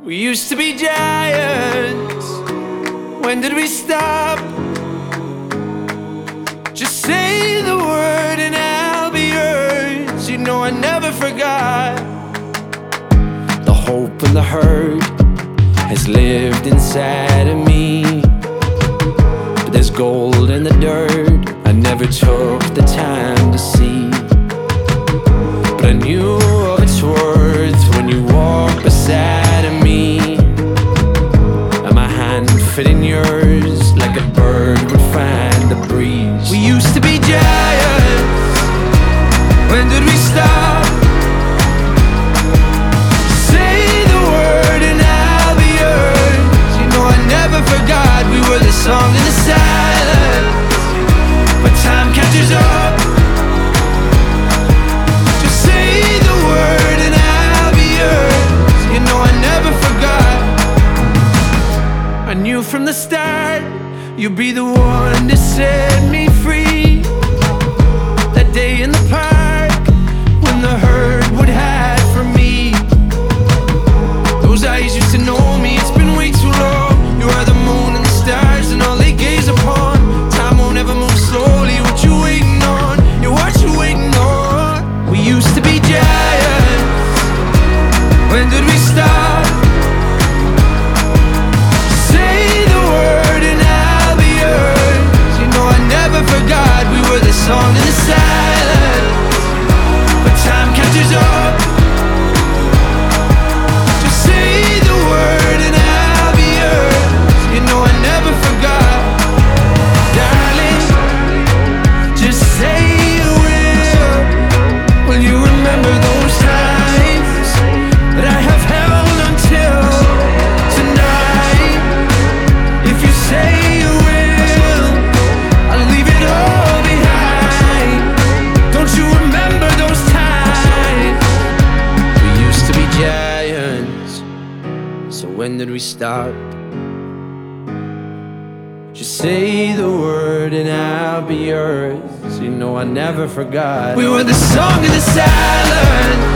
We used to be giants. When did we stop? Just say the word and I'll be yours. You know I never forgot. The hope and the hurt has lived inside of me, but there's gold in the dirt I never took the time to see. But I knew of its worth when you walked beside of me, and my hand fit in yours like a bird would find the breeze. We used to be giants. When did we stop? Say the word and I'll be yours. You know I never forgot. We were the song in the silence, but time catches up. Just say the word and I'll be yours. You know I never forgot. I knew from the start you'd be the one to set me free. That day in the park when the herd would hide from me. Those eyes used to know me. It's been way too long. You are the moon and the stars and all they gaze upon. Time won't ever move slowly. What you waiting on? Yeah, what you waiting on? We used to be giants. When did we stop? Say the word and I'll be yours. You know I never forgot. We were the song in the silence, but time catches up. Just say the word and I'll be yours. You know I never forgot. Darling, just say you will. Will you remember those times that I have held until tonight? If you say you will, I'll leave it all behind. Don't you remember those times? We used to be giants. So when did we start? Just say the word and I'll be yours. You know I never forgot. We were the song in the silence,